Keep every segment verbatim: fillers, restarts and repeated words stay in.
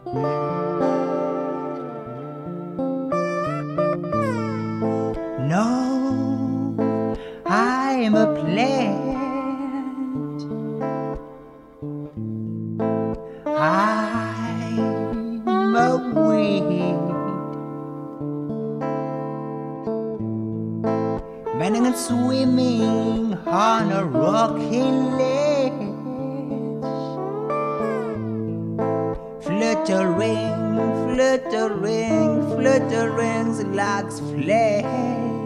No, I'm a plant. I'm a weed. Running and swimming on a rocky ledge, fluttering, fluttering, fluttering like flame.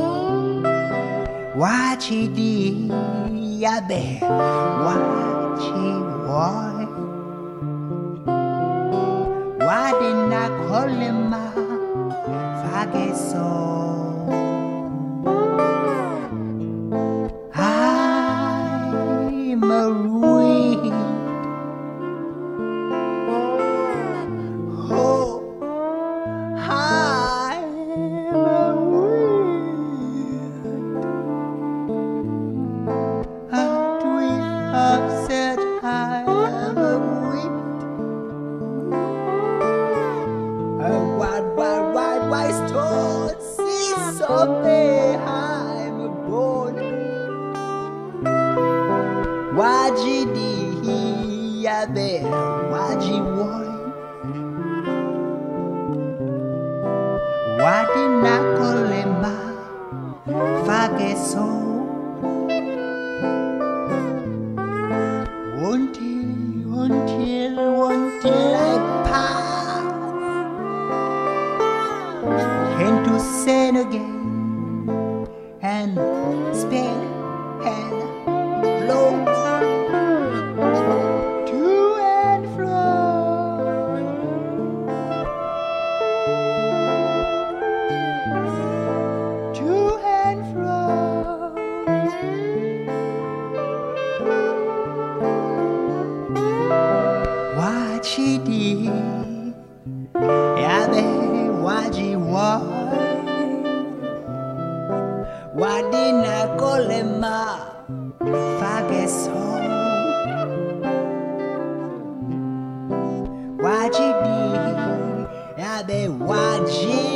Watch it, yeah, babe. Watch it, why? Why didn't I call him my faggot soul? I'm a weed. Oh, I'm a weed. And we have said I am a weed. A wild, wild, wild, wild stone sees someday I'm a born. Wajidi yabe, waji boy. Wadi nakolema, fageso. Until, until, until I pass into sin again and spin and blow to and fro. To and fro. Wachidi, yabe, waji wai. Wadina kolema, fageso. Wajidi, yabe, waji.